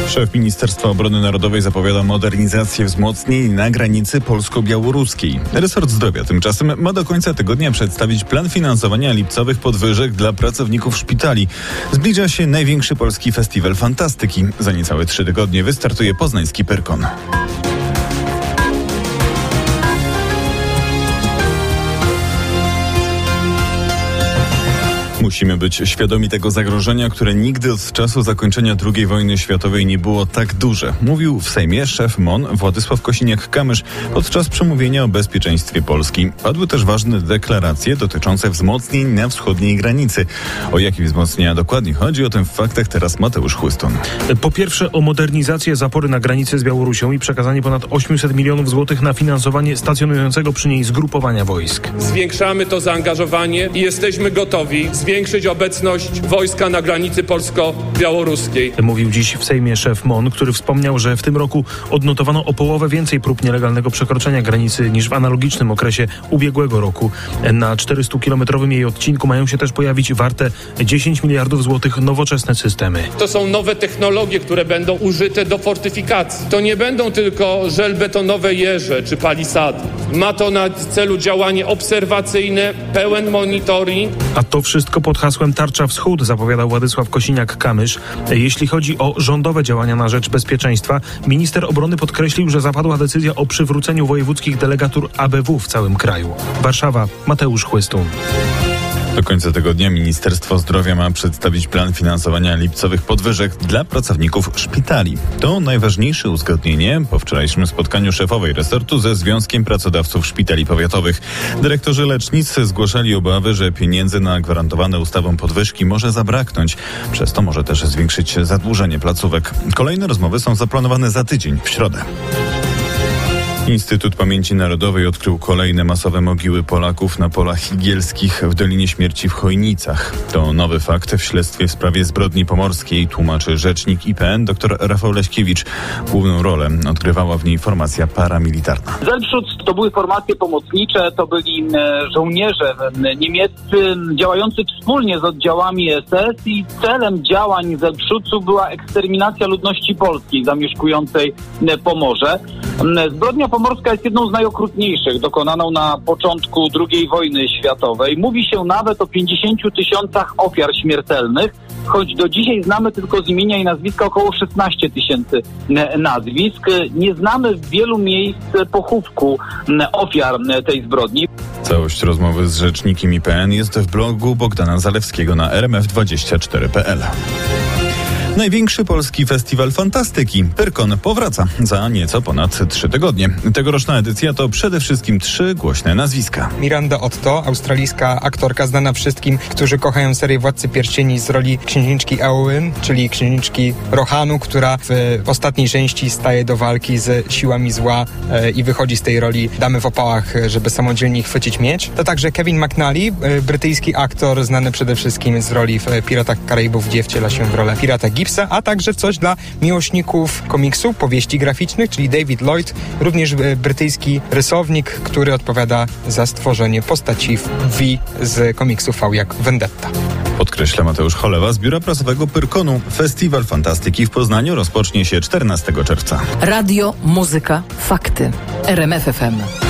Szef Ministerstwa Obrony Narodowej zapowiada modernizację wzmocnień na granicy polsko-białoruskiej. Resort Zdrowia tymczasem ma do końca tygodnia przedstawić plan finansowania lipcowych podwyżek dla pracowników szpitali. Zbliża się największy polski festiwal fantastyki. Za niecałe 3 tygodnie wystartuje poznański Pyrkon. Musimy być świadomi tego zagrożenia, które nigdy od czasu zakończenia II wojny światowej nie było tak duże. Mówił w Sejmie szef MON Władysław Kosiniak-Kamysz podczas przemówienia o bezpieczeństwie Polski. Padły też ważne deklaracje dotyczące wzmocnień na wschodniej granicy. O jakie wzmocnienia dokładnie chodzi? O tym w faktach teraz Mateusz Chłystun. Po pierwsze o modernizację zapory na granicy z Białorusią i przekazanie ponad 800 milionów złotych na finansowanie stacjonującego przy niej zgrupowania wojsk. Zwiększamy to zaangażowanie i jesteśmy gotowi zwiększyć obecność wojska na granicy polsko-białoruskiej. Mówił dziś w Sejmie szef MON, który wspomniał, że w tym roku odnotowano o połowę więcej prób nielegalnego przekroczenia granicy niż w analogicznym okresie ubiegłego roku. Na 400-kilometrowym jej odcinku mają się też pojawić warte 10 miliardów złotych nowoczesne systemy. To są nowe technologie, które będą użyte do fortyfikacji. To nie będą tylko żelbetonowe jeże czy palisady. Ma to na celu działanie obserwacyjne, pełen monitoring. A to wszystko pod hasłem Tarcza Wschód, zapowiadał Władysław Kosiniak-Kamysz. Jeśli chodzi o rządowe działania na rzecz bezpieczeństwa, minister obrony podkreślił, że zapadła decyzja o przywróceniu wojewódzkich delegatur ABW w całym kraju. Warszawa, Mateusz Chłystun. Do końca tygodnia Ministerstwo Zdrowia ma przedstawić plan finansowania lipcowych podwyżek dla pracowników szpitali. To najważniejsze uzgodnienie po wczorajszym spotkaniu szefowej resortu ze Związkiem Pracodawców Szpitali Powiatowych. Dyrektorzy lecznic zgłaszali obawy, że pieniędzy na gwarantowane ustawą podwyżki może zabraknąć. Przez to może też zwiększyć zadłużenie placówek. Kolejne rozmowy są zaplanowane za tydzień, w środę. Instytut Pamięci Narodowej odkrył kolejne masowe mogiły Polaków na polach higielskich w Dolinie Śmierci w Chojnicach. To nowy fakt w śledztwie w sprawie zbrodni pomorskiej, tłumaczy rzecznik IPN dr Rafał Leśkiewicz. Główną rolę odgrywała w niej formacja paramilitarna. Zelbschutz to były formacje pomocnicze, to byli żołnierze niemieccy działający wspólnie z oddziałami SS i celem działań Zelbschutzu była eksterminacja ludności polskiej zamieszkującej Pomorze. Zbrodnia pomorska jest jedną z najokrutniejszych, dokonaną na początku II wojny światowej. Mówi się nawet o 50 000 ofiar śmiertelnych, choć do dzisiaj znamy tylko z imienia i nazwiska około 16 000 nazwisk. Nie znamy w wielu miejsc pochówku ofiar tej zbrodni. Całość rozmowy z rzecznikiem IPN jest w blogu Bogdana Zalewskiego na rmf24.pl. Największy polski festiwal fantastyki Pyrkon powraca za nieco ponad 3 tygodnie. Tegoroczna edycja to przede wszystkim 3 głośne nazwiska. Miranda Otto, australijska aktorka znana wszystkim, którzy kochają serię Władcy Pierścieni z roli księżniczki Eowyn, czyli księżniczki Rohanu, która w ostatniej części staje do walki z siłami zła i wychodzi z tej roli damy w opałach, żeby samodzielnie chwycić miecz. To także Kevin McNally, brytyjski aktor znany przede wszystkim z roli w Piratach Karaibów, gdzie wciela się w rolę pirata Gipsa, a także coś dla miłośników komiksu, powieści graficznych, czyli David Lloyd, również brytyjski rysownik, który odpowiada za stworzenie postaci V z komiksu V jak Vendetta. Podkreśla Mateusz Cholewa z Biura Prasowego Pyrkonu. Festiwal Fantastyki w Poznaniu rozpocznie się 14 czerwca. Radio, muzyka, fakty. RMF FM.